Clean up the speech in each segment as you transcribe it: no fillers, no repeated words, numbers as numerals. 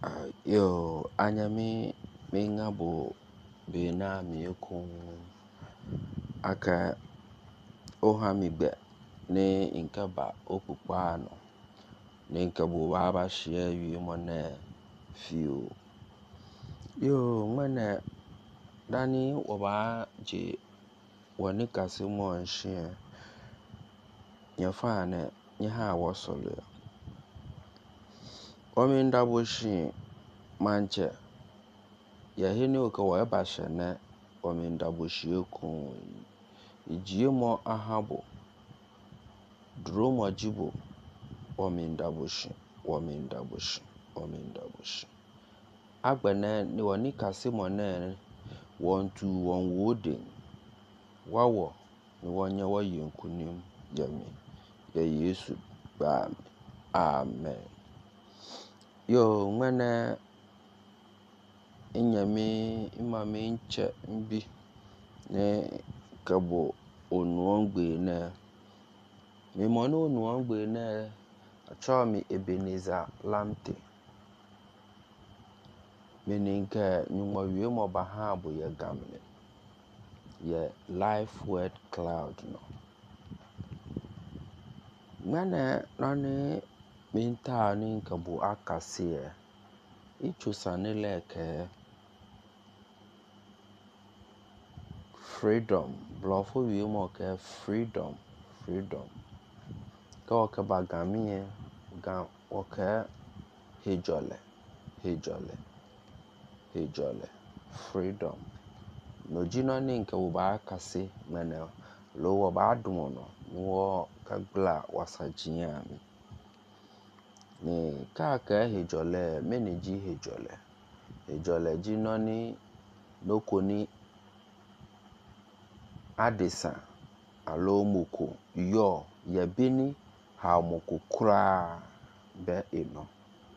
Yo, anyami mingabo bena miyekun aka ohamigbe ne inkaba okpukpano ne inkabo baba shie yumone fio. Yo, mwene dani waba je wani kasimo nshie nyefane nyeha wasolo. Omindabo shi manche yahini oka waba shene omindabo shi okun ijiyemo ahabo dromo jibo omindaboshi agbene ni wani kasimo ne wontu wonwode wawo ni wonye wayenkunim yami ya Yesu ba amen. Yo mwene inyami imami nche mbi ne kabo onuongbe ne mimono onuongbe ne achomi Ebenezer Lamte meninke nyumowie mo bahabo ye gamne ye life word cloud no mwene nani minta ni kabo akase ichusane leke freedom blofo wie mo ke freedom ka oke bagamie ga oke hejole freedom no jino ni nke uba akase mene lo wo ba dumono wo kagbla wasajiami ni ka hejole meneji hejole jino ni nokoni adisa alo moko yo yebini ha moko kura be eno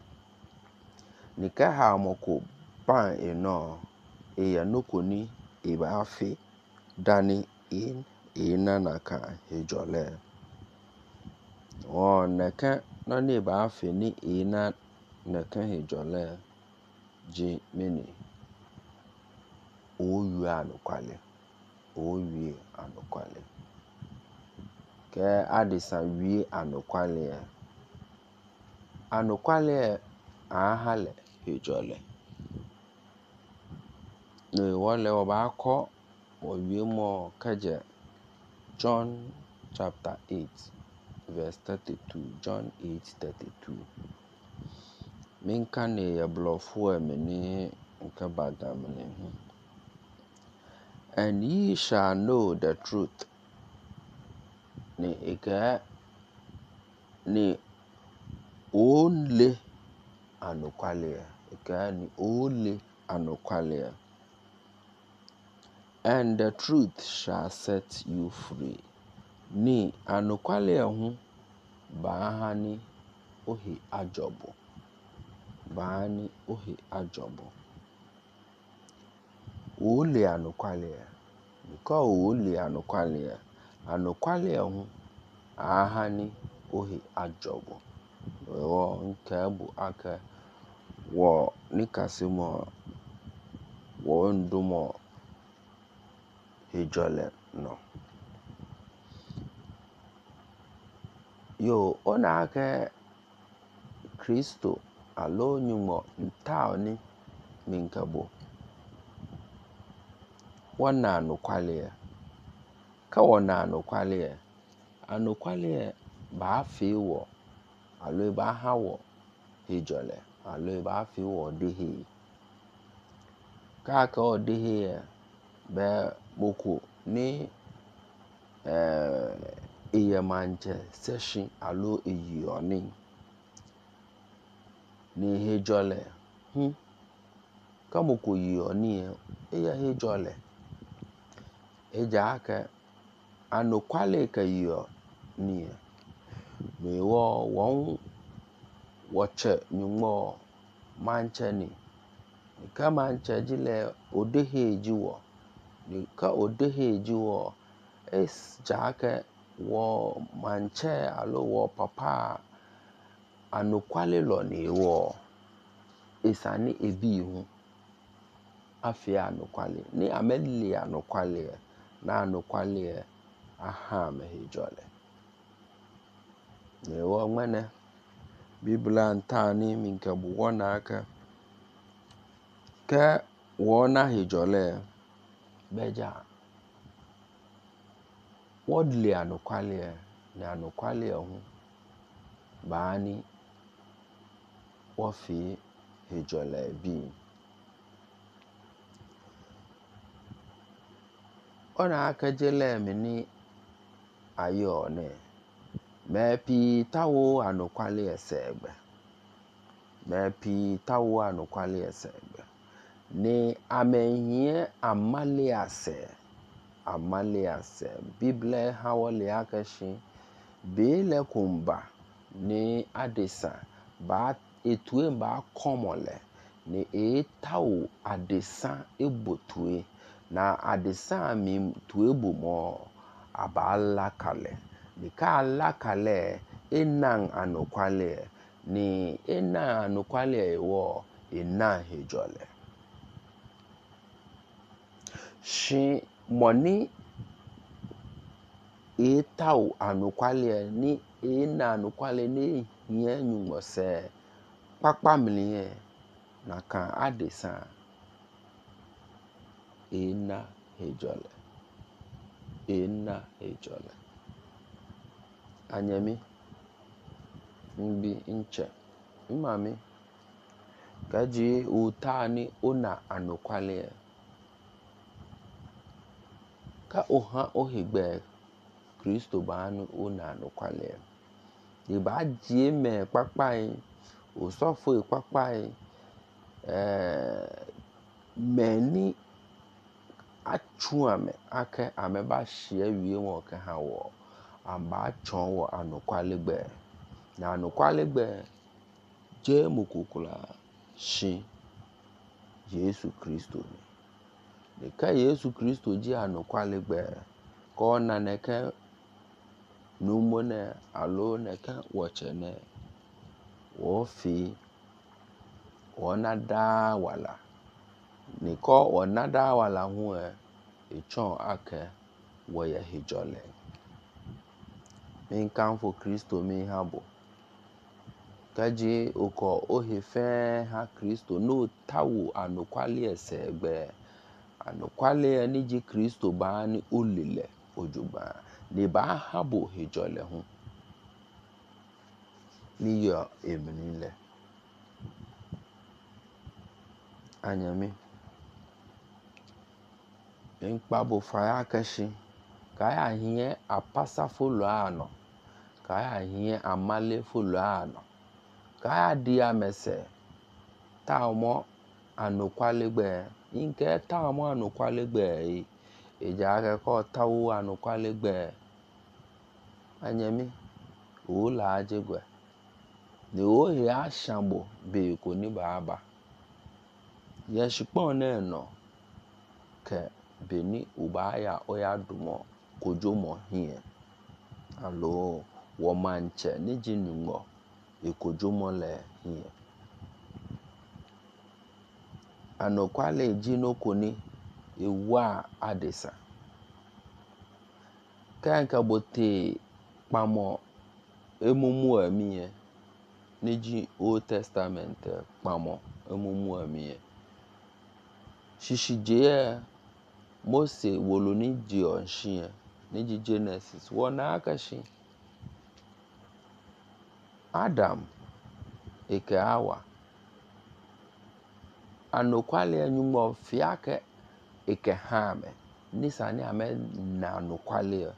nika ha moko ban eno eya nokoni eba afi dani ina naka hejole o neka nani eba afi ni ina naka hejole ji mini owie anukwale ke adisa wie anukwale ahale hejole no wole obako owie mo kaje John chapter 8 verse 32 John 8:32 minkane ya blofo emeni nke bagamne and ye shall know the truth ni only anukwale and the truth shall set you free ni anukwale hu bahani ohi ajobo ole anukwale anukwale hu ahani ohi ajobo wo nke bu aka wo nikasimo wo ndumo hejole no yo ona ake Kristo alo nyumo ntaoni minkabo wana anukwale ba fi wo alo ba ha wo hejole alo ba fi wo dehi ka odehi be boko ni iyemanje session alo eyioni ni hejole kama ko yioni eya hejole eja aka anukwale ka yioni me won wache nyumo manche ni ka manche jile odeheji wo ni ka odeheji wo es jake wo manche alo wo papa anukwale lo ni wo esane ebi hu afia anokwale ni ameli anokwale na anokwale aha me hejole ne wo ngene bibla ntani minkabu wona aka ke wona hejole beja wodli anokwale na anokwale hu bani wofi hejole bi ona aka jele mini ayo ne mepi tawo anokwale esegbe mepi tawo anokwale esegbe ni amenhie amale ase bible hawole akashi bele kumba ni adesa ba etue ba komole ni tawo adesa ebotue na adesa mi tue bomo abala kale ni ka alakale enan anokwale ni enan anokwale ewo enan hejole shi moni etau anokwale ni enan anokwale ni hie nyumose papa mliye na kan adesa ena hejole anyami mbi nche mami kaji utani ona anokwale ka oha ohigbe Kristo banu ona anokwale iba jie me papai osofo papai meni achuame ake ameba hie wie won ke ha wo amba chon wo anokwale gbe na anokwale gbe je mukukula shi Yesu Kristo ni ka Yesu Kristo ji anokwale gbe ko na neke numone alo neke wochene wo fi wona da wala ni ko wona da wala hu echon ake wo ye hejole min kanfo Kristo mi habo kaji oko ohefe ha Kristo no tawo anokwale esegbe anokwale ni ji Kristo ba ni olile ojuba ni ba habo hejole hu ni yo eminile anyami nkpabo faya kashi kaya hie apasa folo ano kaya hie amale folo ano kaya dia mese taomo anokwale gbe inke taomo anokwale gbe eja ke ko tawo anokwale gbe anyami o la ajegwe ni o he ashambo be ko ni baba ye shipon na no ke beni ubaya oya dumo kojomo hie alo wo manche ni jinungo ekojomo le hie anokwale jinoko ni ewa adesa kanka bote pamo emumu amiye niji Old Testament pamo emumu amiye shishije Mose wolo ni ji onshie ni ji Genesis wona akashi Adam eke Hawa anokwale anyumo fiake eke hame nisani ame na anokwale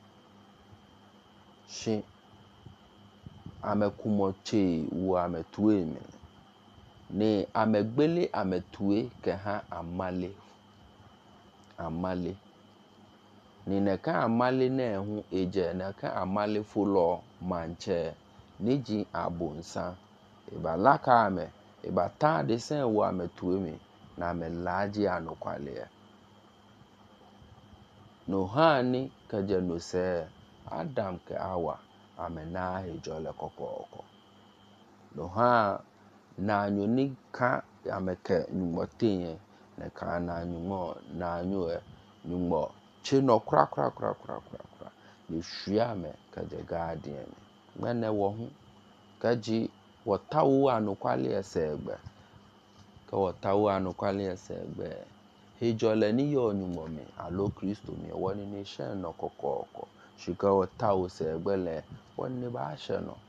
shi ame kumoche wo ame tueme ni amegbele ame tue ke ha amale ni neka amale na hu eje neka amale folo manche niji abonsa eba laka ame eba ta de sen wo ame tueme na ame laji anokwale no hani kaje no se Adam ke Hawa ame na hejole kokoko no ha na anyoni ka ameke nyumo tenye ne kana nyumo na nyue nyumo chino kra ne hwia me ka je guardian mene wo hu ka ji wotawo anokwale esegbe ka wotawo anokwale esegbe hejole ni yo nyumo mi alo Kristo mi woni ni hye no kokoko shika wotawo segbe le woni ba hye no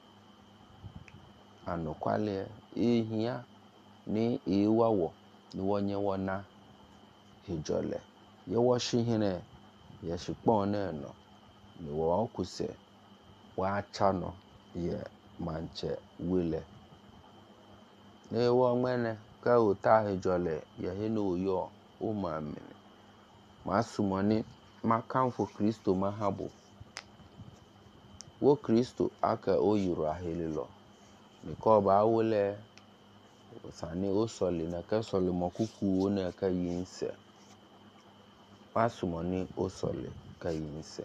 anokwale ehia ni ewawo ni wonye wona hejole ye wo hihine ye shikpon na no ni wo kuse wa chano ye manche wile ne wo mene ka uta hejole ye hino yo o mamini masumoni makamfo Kristo mahabo wo Kristo aka oyiro ahelilo niko ba wole sani o soli na ka soli mokuku o na ka yinse masumoni o soli ka yinse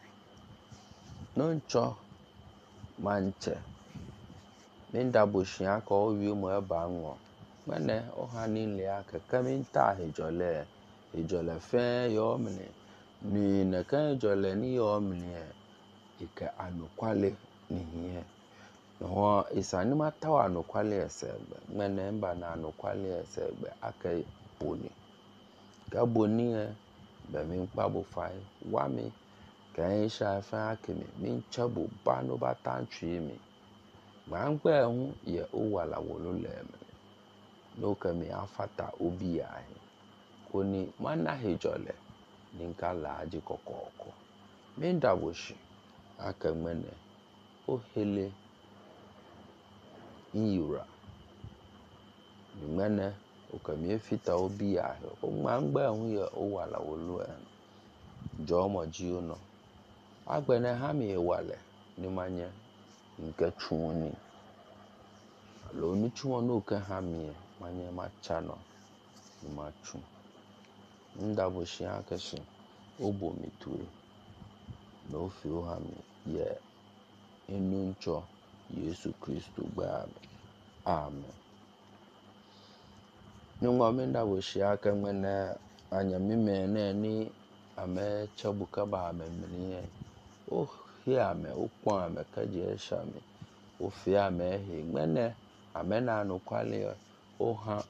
noncho manche minda boshia ka o wi mo eba nwo mene o hanile aka kaminta hejole fe yo mne ni na ka hejole ni yo mne ike anokwale ni hie no isani matawa anokwale esegbe mene mba na anokwale esegbe aka boni ga boni be mi pa bo fai wa mi ka sha fa akemi min chabo bano batantwi mi mangbe hu ye o wala wolo le me no ka mi afata obi ahi koni mana hejole ninka laji kokoko minda boshi aka mene o hele iyura ni mene o ka mi fita obi ahi o mangbe hu ye o wala wolo jomo ji uno agbene ha mi wale ni manye nke chuoni lo ni chuoni ka ha mi manye machano ni machu ndabo shi akashi obo mitue no fi o ha mi ye enuncho Yesu Kristo gba amen nyungo mi ndabo shi aka mene anya mi me ni ame chabuka ba ame mni o hia me o pon ame ka je sha mi o fi ame he mene ame na no kwale o ha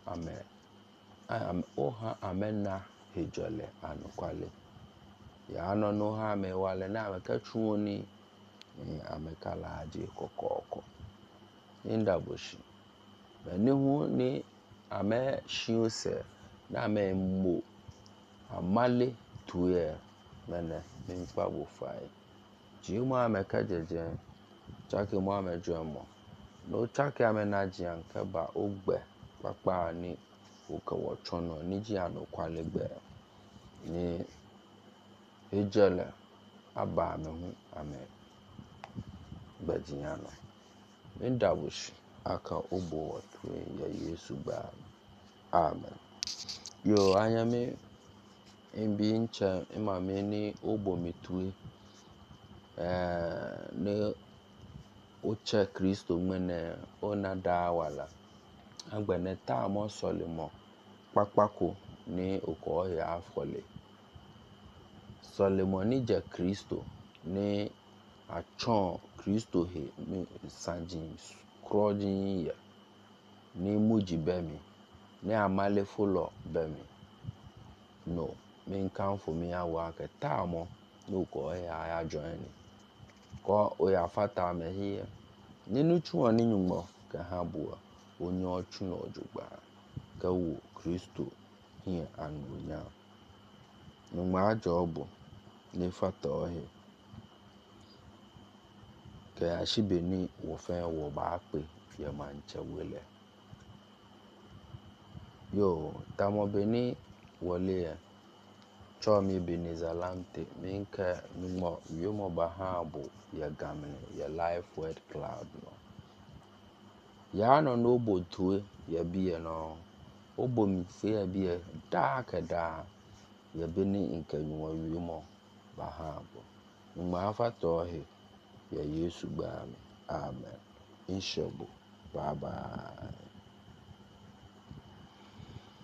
ame na hejole anu kwale ya no ha ame wale na ame ka chuoni ame kala aje kokoko inda boshi beni hu ni ame shiose na ame mo amale tuye mene min pa bo fai ji mo ame ka jeje chake mo ame jomo no chake ame na ji anka ba ogbe papa ni o ka wo chono ni ji anu kwale gbe ni hejole aba ame hu ame bajiano minda bushi aka obo tuye ya Yesu ba amen yo anyame imbi nche imame ni obo mitue ne uche Kristo mene ona da wala agbene ta mo solimo papako ni oko ya afole solimo ni je Kristo ni achon Kristo he mi sanjin krojin ya ni muji bemi ni amale fulo bemi no min kan for mi awa ke ta mo no ko ya join ko o ya fata me hie ninu chuo ni nyumo ka ha bua onyo chuno ojugba ka wo Kristo hie anunya numa jobu ni fata ohe ke ashibeni wo fe wo ba pe ye manche wele yo tamo beni wole chomi benizalante minke numo yomo bahabo ya gamne ya life word cloud no ya no botue ya biye no obo mi fe ya biye da ya beni inke numo yomo bahabo numo afato he ya Yesu gba amen inshallah bye bye